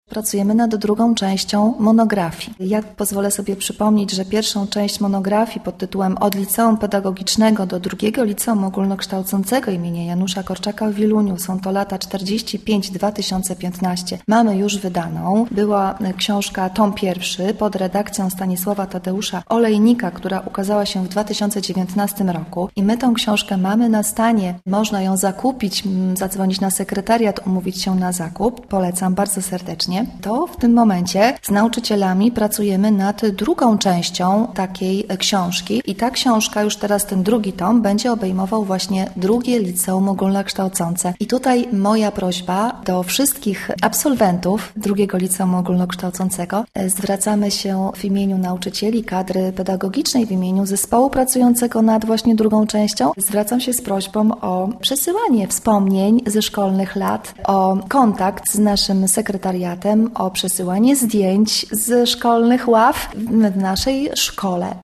pracujemy nad drugą częścią monografii. Ja pozwolę sobie przypomnieć, że pierwszą część monografii pod tytułem Od liceum pedagogicznego do drugiego liceum ogólnokształcącego imienia Janusza Korczaka w Wieluniu, są to lata 45-2015, mamy już wydaną. Była książka tom pierwszy pod redakcją Stanisława Tadeusza Olejnika, która ukazała się w 2019 roku i my tą książkę mamy na stanie. Można ją zakupić, zadzwonić na sekretariat, umówić się na zakup. Polecam bardzo serdecznie. To w tym momencie z nauczycielami pracujemy nad drugą częścią takiej książki i ta książka, już teraz ten drugi tom, będzie obejmował właśnie drugie liceum ogólnokształcące. I tutaj moja prośba do wszystkich absolwentów drugiego liceum ogólnokształcącego. Zwracamy się w imieniu nauczycieli, kadry pedagogicznej, w imieniu zespołu pracującego nad właśnie drugą częścią. Zwracam się z prośbą o przesyłanie wspomnień ze szkolnych lat, o kontakt z naszym sekretariatem, o przesyłanie zdjęć z szkolnych ław w naszej szkole.